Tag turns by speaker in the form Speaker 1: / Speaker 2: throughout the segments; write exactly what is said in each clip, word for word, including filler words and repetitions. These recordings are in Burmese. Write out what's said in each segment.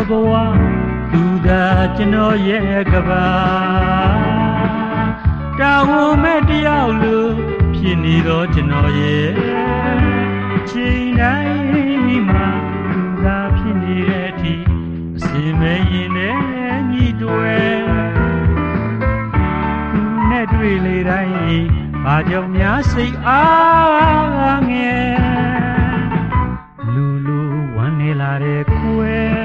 Speaker 1: ဘဝသူသာကျွန်တော်ရဲ့ကဘာတာဝန်မဲ့တယောက်လိုဖြစ်နေတော့ကျွန်တော်ရဲ့ချိန်တိုင်းမှာသူသာဖြစ်နေတဲ့အထိအစင်မဲ့ရင်နဲ့ညီတွေသူနဲ့တွေ့လေတိုင်းဘာကြောင့်များစိတ်အားငယ်လူလူဝမ်းနေလာတဲ့ကွယ်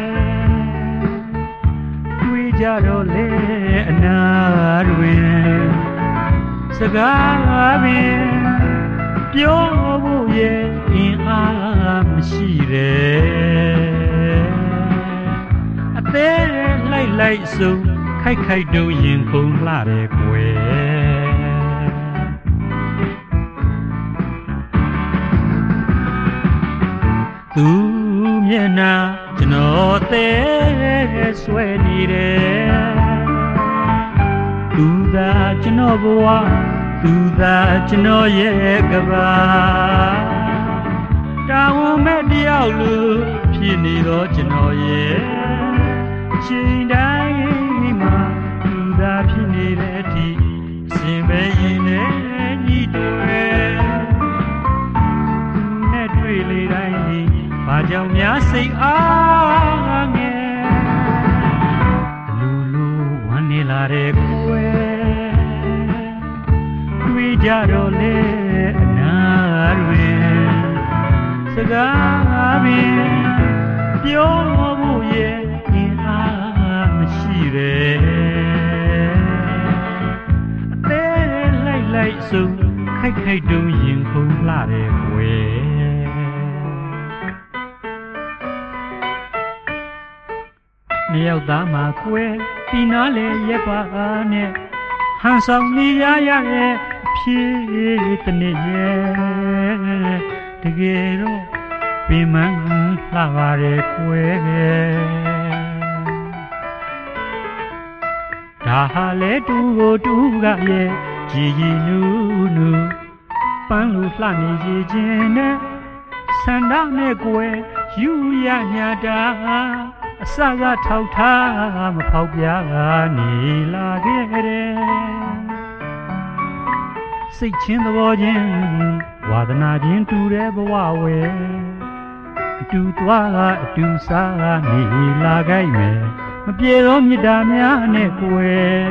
Speaker 1: တွေ့ကြတော့လေအနာတွင်စကားပင်ပြောဖို့ရဲ့အင်အားမရှိတယ်အသေးလိုက်လိုက်စုံခိုက်ခိုက်တုံးရင်ခုန်လာတဲ့ကွယ်သူမျက်နှာကျွန်တော်သေးဆွဲနေတယ်သူသာကျွန်တော်ဘဝသူသာကျွန်တော်ရဲ့ကဘာတာဝန်မဲ့တယောက်လိုဖြစ်နေတော့ကျွန်တော်ရဲ့ချိန်တိုင်းမှာသူသာဖြစ်နေတဲ့အထိအစဉ်ပဲရင်နဲ့ညီတွေသူနဲ့တွေ့လေတိုင်းဘာကြောင့်များစိတ်အားငယ်အလူလူဝမ်းနေလာတဲ့ကွယ်တွေ့ကြတော့လေအနာတွင်စကားပင်ပြောဖို့ရဲ့အင်အားမရှိတယ်အသေးလိုက်လိုက်စုံခိုက်ခိုက်တုံးရင်ခုန်လာတဲ့ကွယ်နှစ်ယောက်သားမှာကွယ်ဒီနားလေရက်ပါနဲ့ဟန်ဆောင်နေရရရဲ့အဖြစ်တနေ့ရဲ့တကယ်တော့ပင်မလှပါရဲ့ကွယ်ဒါဟာလေတူကိုတူကရဲ့ကြည်ကြည်နူးနူးပန်းလူလှနေစေခြင်းနဲ့ဆန္ဒနဲ့ကွယ်ယူရညာတာအစကထောက်ထားမဖောက်ပြနေလာခဲ့တယ်စိတ်ချင်းသဘောချင်းဝါဒနာချင်းတူတဲ့ဘဝဝဲအတူသွားအတူစားနေလာခဲ့မယ်မပြေတော့မြတ်တာများနဲ့ကွယ်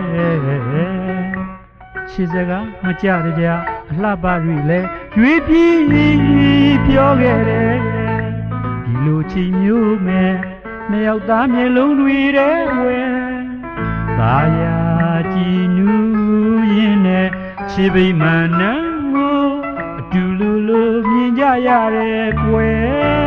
Speaker 1: ချစ်စကားမကြတကြအလှပရီလဲရွေးပြီးပြောခဲ့တယ်ဒီလိုချီမျိုးမဲ့နှစ်ယောက်သားမျက်လုံးတွေတဲ့ဝဲသာယာကြည်နူးရင်နဲ့ခြေပိမှန်နံကိုအတူလူလူမြင်ကြရတဲ့ကွယ်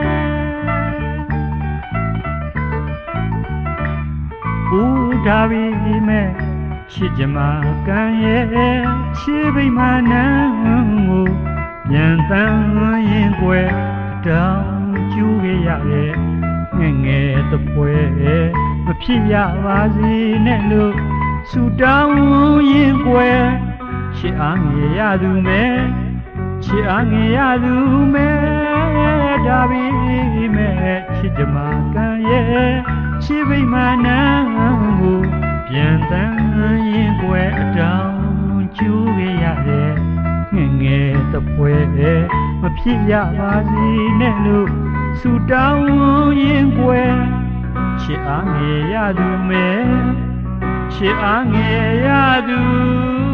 Speaker 1: ဦးဒါဘီမဲ့ချစ်ကြမှာကံရဲ့ခြေပိမှန်နံကိုပြန်တန်းရင်ကွယ်တောင်းကျူးခဲ့ရရဲ့ငယ်ငယ်တပွဲမဖြစ်ရပါစေနဲ့လို့ဆူတောင်းရင်ကွယ်ချစ်အားငယ်ရသူမဲ့ချစ်အားငယ်ရသူမဲ့ဒါဘီမဲ့ချစ်ကြမှာကံရဲ့ချစ်ပိမှန်နံကိုပြန်တန်းရင်ကွယ်အတောင်းကျူးခဲ့ရတဲ့ငယ်ငယ်တပွဲမဖြစ်ရပါစေနဲ့လို့ဆူတောင်းရင်ကွယ်ချစ်အားငယ်ရသူမဲ့ချစ်အားငယ်ရသူ